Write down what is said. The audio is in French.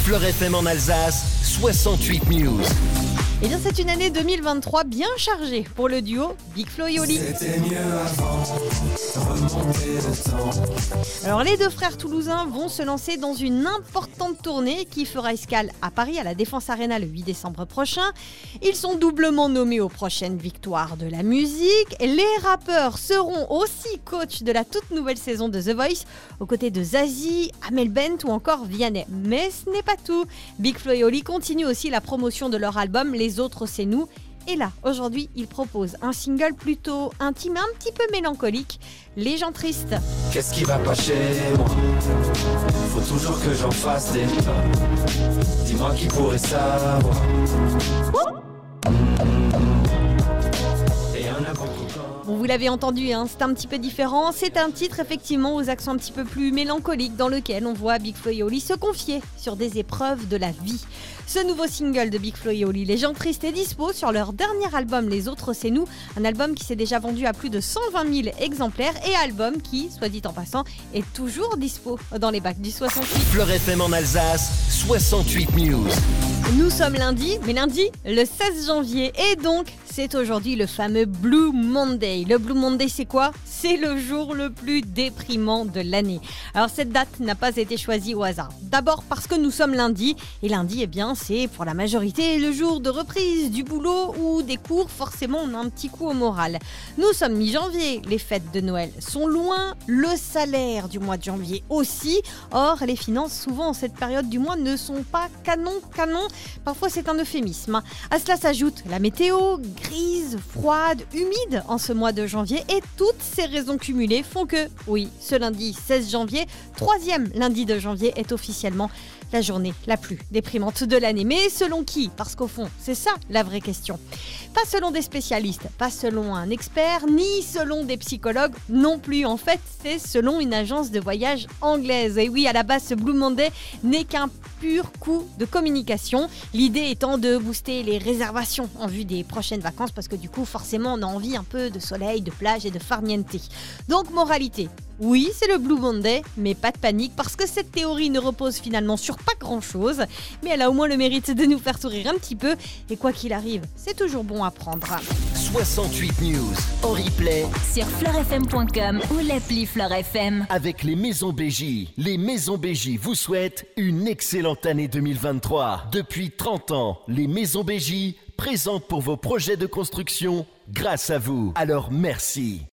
Fleur FM en Alsace, 68 News. Eh bien, c'est une année 2023 bien chargée pour le duo Big Flo et Oli. C'était mieux avant, remonter le temps. Alors, les deux frères toulousains vont se lancer dans une importante tournée qui fera escale à Paris, à la Défense Arena, le 8 décembre prochain. Ils sont doublement nommés aux prochaines victoires de la musique. Les rappeurs seront aussi coachs de la toute nouvelle saison de The Voice, aux côtés de Zazie, Amel Bent ou encore Vianney. Mais ce n'est pas tout. Big Flo et Oli continuent aussi la promotion de leur album Les Autres C'est Nous. Et là, aujourd'hui, ils proposent un single plutôt intime, un petit peu mélancolique, Les gens tristes. Qu'est-ce qui va pas chez moi? Faut toujours que j'en fasse des pas. Dis-moi qui pourrait savoir. Et un avant Bon, vous l'avez entendu, hein, c'est un petit peu différent. C'est un titre effectivement aux accents un petit peu plus mélancoliques dans lequel on voit Big Flo et Oli se confier sur des épreuves de la vie. Ce nouveau single de Big Flo et Oli, Les gens tristes, est dispo sur leur dernier album Les Autres C'est Nous, un album qui s'est déjà vendu à plus de 120 000 exemplaires et album qui, soit dit en passant, est toujours dispo dans les bacs du 68. Fleur FM en Alsace, 68 News. Nous sommes lundi, mais lundi, le 16 janvier, et donc c'est aujourd'hui le fameux Blue Monday. Le Blue Monday, c'est quoi? C'est le jour le plus déprimant de l'année. Alors cette date n'a pas été choisie au hasard. D'abord parce que nous sommes lundi, et lundi, eh bien, c'est pour la majorité le jour de reprise du boulot ou des cours. Forcément, on a un petit coup au moral. Nous sommes mi-janvier, les fêtes de Noël sont loin, le salaire du mois de janvier aussi. Or, les finances, souvent en cette période du mois, ne sont pas canon. Parfois, c'est un euphémisme. À cela s'ajoute la météo, grise, froide, humide en ce mois de janvier. Et toutes ces raisons cumulées font que, oui, ce lundi 16 janvier, troisième lundi de janvier, est officiellement la journée la plus déprimante de l'année. Mais selon qui? Parce qu'au fond, c'est ça la vraie question. Pas selon des spécialistes, pas selon un expert, ni selon des psychologues non plus. En fait, c'est selon une agence de voyage anglaise. Et oui, à la base, ce Blue Monday n'est qu'un pur coup de communication. L'idée étant de booster les réservations en vue des prochaines vacances parce que du coup, forcément, on a envie un peu de soleil, de plage et de farniente. Donc, moralité. Oui, c'est le Blue Monday, mais pas de panique parce que cette théorie ne repose finalement sur pas grand-chose, mais elle a au moins le mérite de nous faire sourire un petit peu et quoi qu'il arrive, c'est toujours bon à prendre. 68 News en replay sur fleurfm.com ou l'appli Fleur FM. avec les Maisons BJ. Les Maisons BJ vous souhaitent une excellente année 2023. Depuis 30 ans, les Maisons BJ présentent pour vos projets de construction grâce à vous. Alors merci.